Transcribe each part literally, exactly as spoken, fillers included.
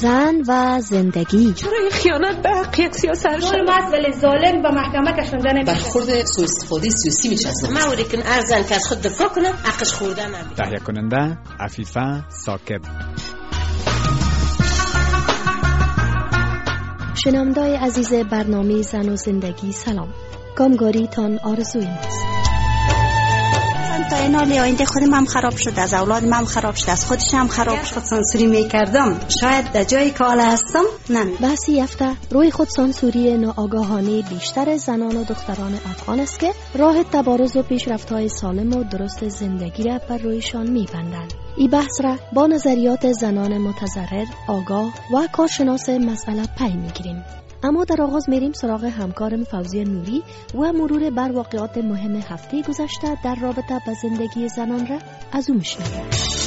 زن و زندگی. چرا خیانت به حق یک سیاست مرد ولی ظالم به محکمه کشونده نمیشه. برخورد سوء استفاده سیاسی میشه. موری که ارزن که از خود دفاع کنه حقش خورده نمیشه. تهیه کننده عفیفه ثاقب. شنونده‌های عزیز برنامه زن و زندگی سلام. کامگاری تان آرزوی ماست. تا این حالی آینده خودم هم خراب شد، از اولادم هم خراب شد، از خودش هم خراب شد. سانسوری میکردم شاید در جایی که حالا هستم نمی. بحثی هفته روی خود سانسوری ناآگاهانه بیشتر زنان و دختران افغان است که راه تبارز و پیشرفت‌های سالم و درست زندگی را بر رویشان می‌بندند. این بحث را با نظریات زنان متضرر، آگاه و کارشناس مسئله پی می‌گیریم. اما در آغاز میریم سراغ همکارم فوزیه نوری و مرور بر واقعات مهم هفته گذشته در رابطه با زندگی زنان را از او میشنویم.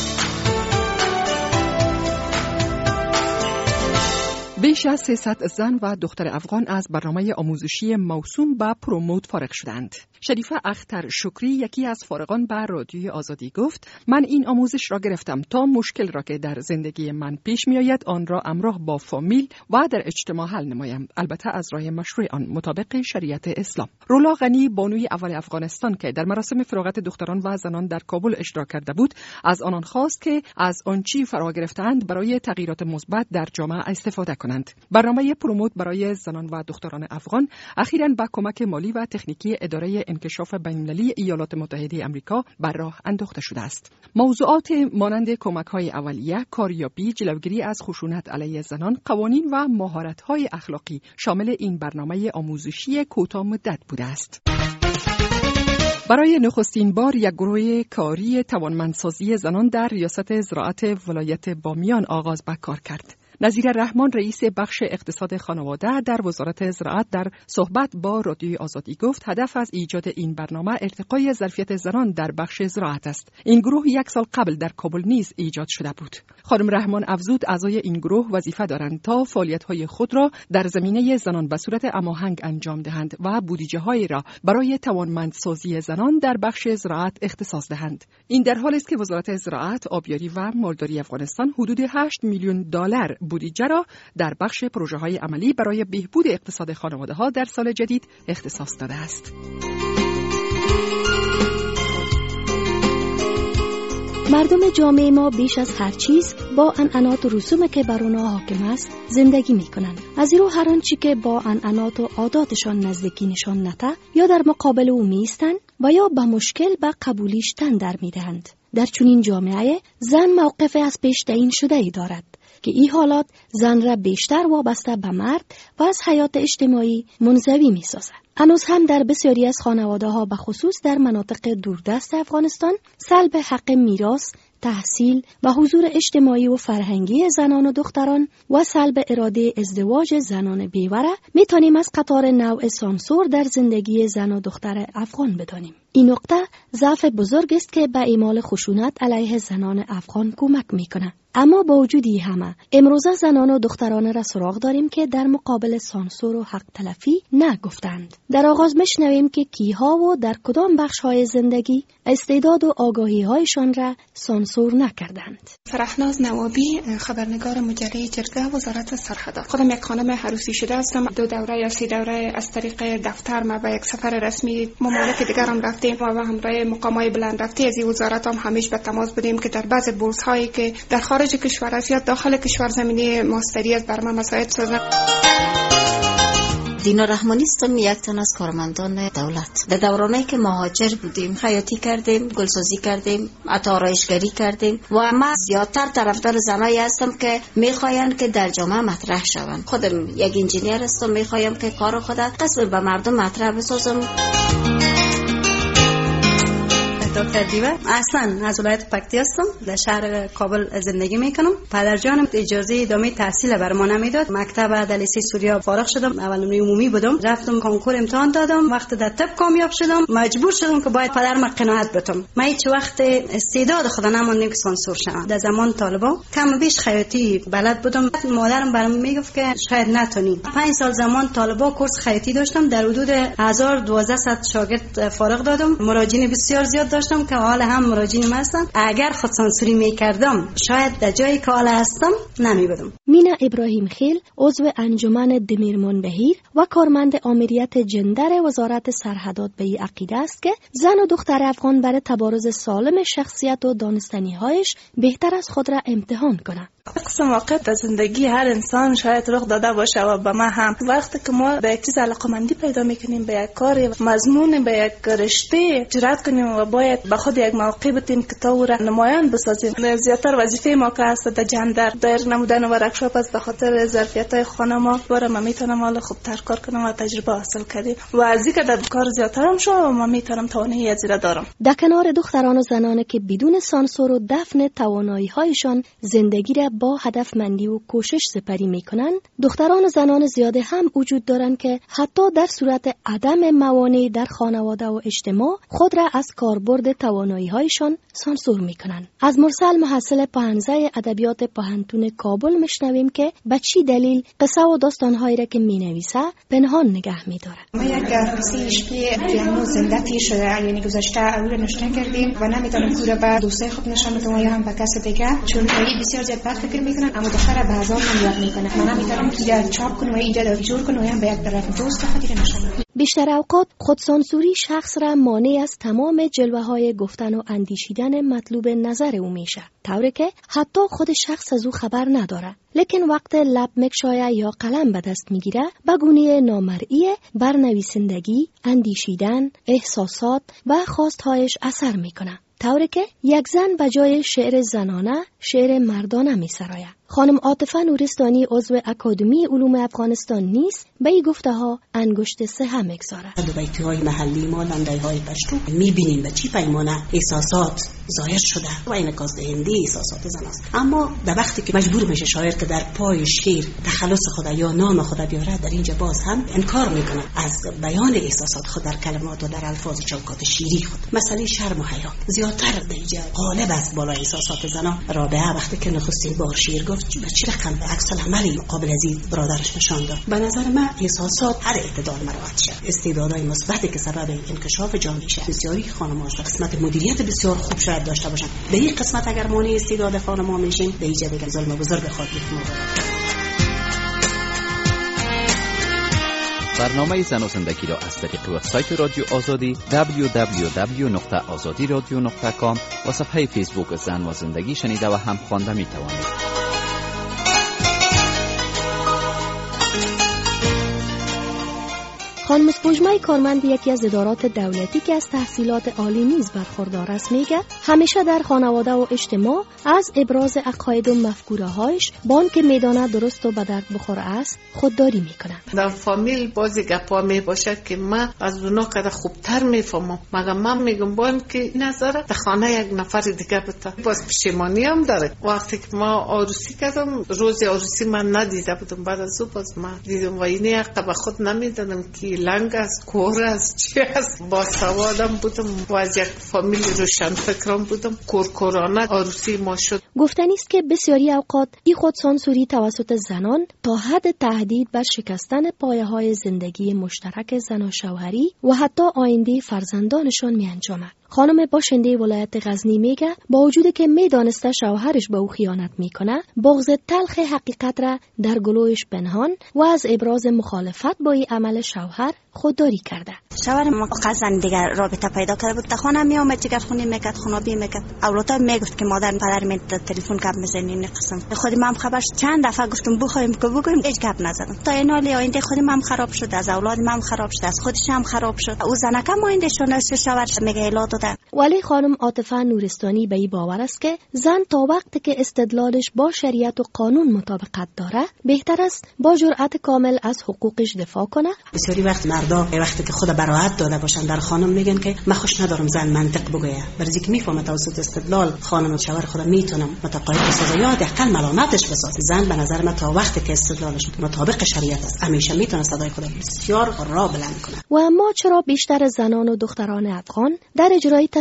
بیش از سیصد زن و دختر افغان از برنامه آموزشی موسوم به پروموت فارغ شدند. شریفه اختر شکری یکی از فارغان به رادیوی آزادی گفت: من این آموزش را گرفتم تا مشکل را که در زندگی من پیش می آید آن را همراه با فامیل و در اجتماع حل نمایم، البته از راه مشروع آن مطابق شریعت اسلام. رولا غنی بانوی اول افغانستان که در مراسم فراغت دختران و زنان در کابل اشتراک کرده بود، از آنان خواست که از آنچه فرا گرفتند برای تغییرات مثبت در جامعه استفاده کنند. برنامه پروموت برای زنان و دختران افغان اخیراً با کمک مالی و تکنیکی اداره انکشاف بین‌المللی ایالات متحده آمریکا بر راه انداخته شده است. موضوعات مانند کمک‌های اولیه، کاریابی، جلوگیری از خشونت علیه زنان، قوانین و مهارت‌های اخلاقی شامل این برنامه آموزشی کوتاه مدت بوده است. برای نخستین بار یک گروه کاری توانمندسازی زنان در ریاست زراعت ولایت بامیان آغاز به کار کرد. نظیر رحمان رئیس بخش اقتصاد خانواده در وزارت زراعت در صحبت با رادیوی آزادی گفت هدف از ایجاد این برنامه ارتقای ظرفیت زنان در بخش زراعت است. این گروه یک سال قبل در کابل نیز ایجاد شده بود. خانم رحمان افزود اعضای این گروه وظیفه دارند تا فعالیت‌های خود را در زمینه زنان به صورت هماهنگ انجام دهند و بودجه‌های را برای توانمندسازی زنان در بخش زراعت اختصاص دهند. این در حالی است که وزارت زراعت، آبیاری و مالداری افغانستان حدود هشت میلیون دلار بودجه را در بخش پروژه‌های عملی برای بهبود اقتصاد خانواده‌ها در سال جدید اختصاص داده است. مردم جامعه ما بیش از هر چیز با عنعنات و رسوم که بر آنها حاکم است زندگی می‌کنند. از این رو هر آنچه که با عنعنات و عاداتشان نزدیکی نشان نده یا در مقابل او می‌ایستند و یا به مشکل به قبولیش تن در می‌دهند. در چنین جامعه زن موقف از پیش تعیین شده ای دارد که این حالات زن را بیشتر وابسته به مرد و از حیات اجتماعی منزوی می سازد. هنوز هم در بسیاری از خانواده ها به خصوص در مناطق دوردست افغانستان سلب حق میراث، تحصیل و حضور اجتماعی و فرهنگی زنان و دختران و سلب اراده ازدواج زنان بیوه می توانیم از قطار نوع سانسور در زندگی زن و دختر افغان بدانیم. این نقطه ضعف بزرگ است که به اعمال خشونت علیه زنان افغان کمک میکنه. اما با وجود این همه امروزه زنان و دختران را سراغ داریم که در مقابل سانسور و حق تلفی نگفتند. در آغاز میشنویم که کیها و در کدام بخش‌های زندگی استعداد و آگاهی‌هایشان را سانسور نکردند. فرحناز نوابی، خبرنگار مجله جرگه، وزارت سرحدات. خودم یک خانم عروسی شده هستم. دو دوره یا سه دوره از طریق دفتر ما به یک سفر رسمی ممالک دیگران رفتیم و به همراه مقامات بلند رفتی از این وزارت هم همیشه به تماس بودیم که در بعض بورس هایی که در خارج کشور است یا داخل کشور زمینه ماستری از برنامه مساعد سازد. دینا رحمانی هستم، یک تن از کارمندان دولت. در دورانی که مهاجر بودیم خیاطی کردیم، گلسازی کردیم، حتی آرایشگری کردیم و من زیادتر طرفدار زنایی هستم که میخواین که در جامعه مطرح شوند. خودم یک انجینیر هستم، میخوایم که کار خودم قسم به مردم مطرح بسازم. دکتر دیوه اصلا از ولایت پکتی هستم، در شهر کابل زندگی میکنم. پدر جانم اجازه ادامه تحصیل بر ما نمیداد. مکتب دلیسی سوریا فارغ شدم، اول نمره عمومی بودم، رفتم کنکور امتحان دادم. وقت در طب کامیاب شدم، مجبور شدم که باید پدرم قناعت بتم. من هیچ وقت استعداد خدا نموندم که سانسور شم. در زمان طالبا کم بیش خیاطی بلد بودم. مادرم برام میگفت که شاید نتونی. پنج سال زمان طالبا کورس خیاطی داشتم، در حدود هزار و دویست شاگرد فارغ دادم. مراجعین بسیار زیاد داشتم. داشتم که حال هم مراجعین هستن. اگر خود سانسوری میکردم شاید در جایی که حال هستم نمیبودم. مینا ابراهیم خیل عضو انجمن دمیرمان بهیر و کارمند آمریت جندر وزارت سرحدات به این عقیده است که زن و دختر افغان برای تبارز سالم شخصیت و دانستنی‌هایش بهتر از خود را امتحان کنند. قسم واقع در زندگی هر انسان شاید رخ داده باشه و به ما هم. وقتی که ما به یک چیز علاقه‌مندی پیدا میکنیم، به یک کار مضمون، به یک رشته جرأت کنیم و باید به خود یک موقع بدیم که تا او را نمایان بسازیم. زیاتر وظیفه ما که است در جندر در نمودن ورکشاپ است، به خاطر ظرفیت‌های خانم‌ها برای ما میتونم حالا خوبتر کار کنم و تجربه حاصل کردیم و از اینکه در کار زیاترم شو و ما میتونم توانایی از این دارم. در کنار دختران و زنانی که بدون سانسور و دفن توانایی‌هایشان زندگی را با هدفمندی و کوشش سپری می‌کنند، دختران و زنان زیاده هم وجود دارند که حتی در صورت عدم موانع در خانواده و اجتماع خود را از کاربرد توانایی‌هایشان سانسور می‌کنند. از مرسل محصل پاهنزه ادبیات پاهنتون کابل می‌شنویم که به چی دلیل قصه و داستان‌هایی را که می‌نویسه پنهان نگه می‌داره. ما یک قصه عشقی پیانو زنده تیر شده، یعنی گذشته او را نشته کردیم و نمی‌تونم کورا به دوستای خود نشان بدم یا هم به کس دیگه، چون این بسیار زیاد بد فکر می‌کنن، اما دختر به هزار من یاد می‌کنه. من نمی‌تونم که چاپ کنم و ایجاد جور کنم و هم به یک طرف دوست خاطر نشان بدم. بیشتر اوقات خودسانسوری شخص را مانع از تمام جلوه‌های گفتن و اندیشیدن مطلوب نظر او میشه، طوری که حتی خود شخص از او خبر نداره. لیکن وقت لب مکشایه یا قلم به دست میگیره، به گونه نامرئی بر نویسندگی، اندیشیدن، احساسات و خواستهایش اثر میکنه، طوری که یک زن به جای شعر زنانه شعر مردانه میسراید. خانم عاطفه نورستانی عضو اکادمی علوم افغانستان نیز به این گفته ها انگشت سه میگذاره. در بیتی های محلی ما لنده های پشتو میبینیم به چی پیمانه احساسات ظاهر شده و انعکاس دهنده احساسات زن است. اما در وقتی که مجبور میشه شاعر که در پای شعر تخلص خود یا نام خود بیاره، در اینجا باز هم انکار میکنه از بیان احساسات خود در کلمات و در الفاظ چوکات شعری خود. مسئله شرم و حیا زیادتر در اینجا غالب است بالا احساسات زنان. رابعه وقتی که نخستین بار شعر گفت به چه رقم به عکس العملی مقابل از این برادرش نشان داد. به نظر من احساسات هر اعتدال مراعات شد. استعدادهای مثبتی که سبب انکشاف جامعه شد. بسیاری خانم‌ها قسمت مدیریت بسیار خوب شاید داشته باشند. به این قسمت اگر مانع استعداد خانم‌ها میشیم، به اینجا دیگه ظلم بزرگ خواهد بود. برنامه زن و زندگی را از طریق وبسایت رادیو آزادی دبلیو دبلیو دبلیو نقطه آزادی رادیو نقطه کام و صفحه فیسبوک زن و زندگی شنیده و هم خوانده می توانید. خانم سپوجمای کارمند یکی از ادارات دولتی که از تحصیلات عالی نیز برخوردار است میگه همیشه در خانواده و اجتماع از ابراز عقاید و مفکوره‌هایش با آنکه میدانه درست و به درد بخور است خودداری میکنه. در فامیل بازی گپا می باشد که من از اونا کده خوبتر میفهمم، مگه من میگم با اینکه نظر در خانه یک نفر دیگه بتا. باز پشیمانی هم داره. وقتی که ما عروسی کردم، روز عروسی من ندیده بودم، بعد از او باز من دیدم و اینی عقب خود نمیدانم که لنگ است، کور است، چی است. با سوادم بودم و از یک فامیل روشن فکرم بودم. کورکورانه عروسی ما شد. گفتنی است که بسیاری اوقات این خودسانسوری توسط زنان تا حد تهدید بر شکستن پایه‌های زندگی مشترک زن و شوهری و حتی آینده فرزندانشان می انجامد. خانم باشنده ولایت غزنی میگه با وجودی که میدانسته شوهرش به او خیانت میکنه، بغض تلخ حقیقت را در گلویش پنهان و از ابراز مخالفت با این عمل شوهر خودداری کرده. شوهر ما قزن دیگر رابطه پیدا کرده بود. تا خانه می اومد جگر خونی میکرد، خونابی میکرد. اولاتا میگفت که مادر پدر می تلفن کپ میزنی این قسم. خودم هم خبرش چند دفعه گفتم بخوایم که بگویم، هیچ گپ نزدم. تا این حالی آینده خودم هم خراب شد، از اولادم هم خراب شد، از خودش هم خراب شد. او زنکم آینده شونه شوهرش میگه الا داده. ولی خانم عاطفه نورستانی به این باور است که زن تا وقتی که استدلالش با شریعت و قانون مطابقت داره، بهتر است با جرأت کامل از حقوقش دفاع کنه. بسیاری وقت مردا وقتی که خود براحت داده باشن در خانم میگن که من خوش ندارم زن منطق بگویه، برای اینکه میفهمه توسط استدلال خانم و شوهر خود میتونم متقاعد بسازه یا حداقل ملامتش بسازه. زن به نظر من تا وقتی که استدلالش مطابق شریعت است، همیشه میتونه صدای خود بسیار را بلند کنه. و اما چرا بیشتر زنان و دختران افغان در اجرای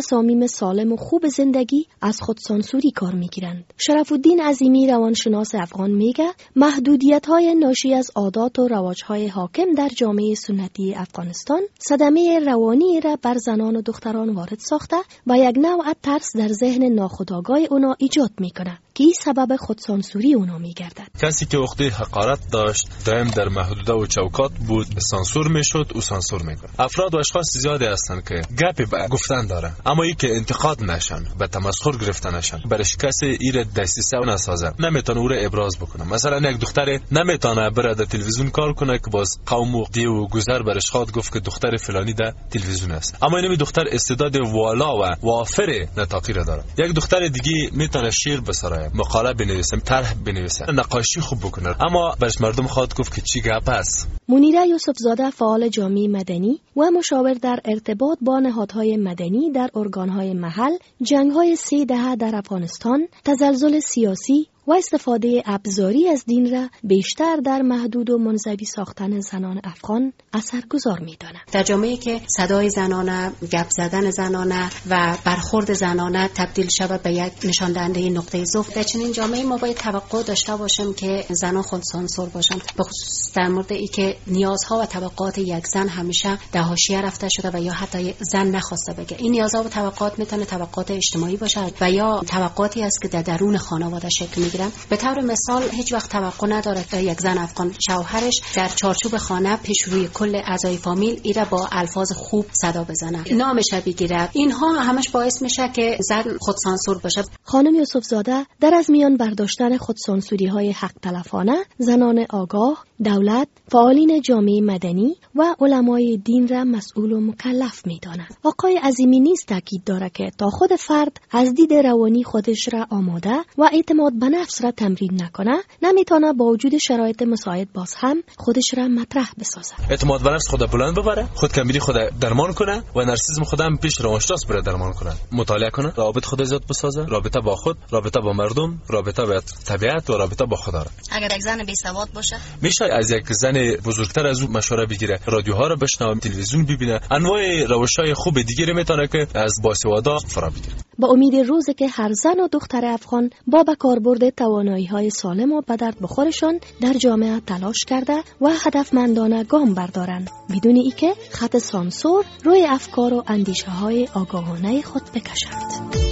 تصامیم سالم و خوب زندگی از خودسانسوری کار میگیرند. شرف الدین عظیمی روانشناس افغان میگه محدودیت‌های ناشی از عادات و رواج‌های حاکم در جامعه سنتی افغانستان صدمه روانی را بر زنان و دختران وارد ساخته و یک نوع ترس در ذهن ناخودآگاه اونا ایجاد میکنه که این سبب خودسانسوری اونا میگردد. کسی که وقتی حقارت داشت دائم در محدوده و چوکات بود سانسور میشد و سانسور میکنه. افراد و اشخاص زیادی هستند که گپی به گفتن داره اما ای که انتقاد نشن به تمسخر گرفته نشن برش کسی ایره دستیسه نسازه نمیتونه او را ابراز بکنه. مثلا یک دختر نمیتونه بره در تلویزیون کار کنه که باز قوم و دی و گذر برش خواد گفت که دختر فلانی در تلویزیون است اما این دختر استعداد والا و وافر نطاقی را داره. یک دختر دیگه میتونه شعر بسرایه مقاله بنویسه طرح بنویسه نقاشی خوب بکنه اما برش مردم خواد گفت که چی گپ است. منیره یوسفزاده فعال جامعه مدنی و مشاور در ارتباط با نهادهای مدنی در ارگانهای محل، جنگ‌های سه دهه در افغانستان، تزلزل سیاسی و استفاده ابزاری از دین را بیشتر در محدود و منزوی ساختن زنان افغان اثرگذار می‌داند. در جامعه‌ای که صدای زنانه، گپ زدن زنانه و برخورد زنانه تبدیل شود به یک نشان دهنده نقطه ضعف، در چنین جامعه‌ای ما باید توقع داشته باشیم که زنان خود سانسور باشند. به خصوص در مورد ای که نیازها و توقعات یک زن همیشه در حاشیه رفته شده و یا حتی زن نخواسته بگه. این نیازها و توقعات میتونه توقعات اجتماعی باشه و یا توقعاتی است که در درون خانواده شکل می‌گیرد. به طور مثال هیچ وقت توقع نداره که یک زن افغان شوهرش در چارچوب خانه پیش روی کل اعضای فامیل ایره با الفاظ خوب صدا بزنه، نامش بگیره. اینها همش باعث میشه که زن خود سانسور باشه. خانم یوسفزاده در از میان برداشتن خودسانسوری های حق تلفانه زنان آگاه، دولت، فعالین جامعه مدنی و علمای دین را مسئول و مکلف می‌دانند. آقای عظیمی نیز تاکید دارد که تا خود فرد از دید روانی خودش را آماده و اعتماد به نفس را تمرین نکنه، نمیتونه با وجود شرایط مساعد باز هم خودش را مطرح بسازه. اعتماد به نفس خود بلند ببره، خود کمیلی خود درمان کنه و نارسیسم خودم پیش روانشناس بره درمان کنه. مطالعه کنه، رابطه خود زیاد بسازه، رابطه با خود، رابطه با مردم، رابطه با طبیعت و رابطه با خدا. اگر یک زن بی سواد باشه، میشه از یک زن بزرگتر از او مشوره بگیره، رادیوها رو بشنوه، تلویزیون ببینه، انواع روش‌های خوب دیگه رو میتونه که از باسوادا فرا بگیره. با امید روزی که هر زن و دختر افغان با به کاربرد توانایی‌های سالم و به درد بخورشان در جامعه تلاش کرده و هدفمندانه گام بردارند، بدون اینکه خط سانسور روی افکار و اندیشه‌های آگاهانه خود بکشند.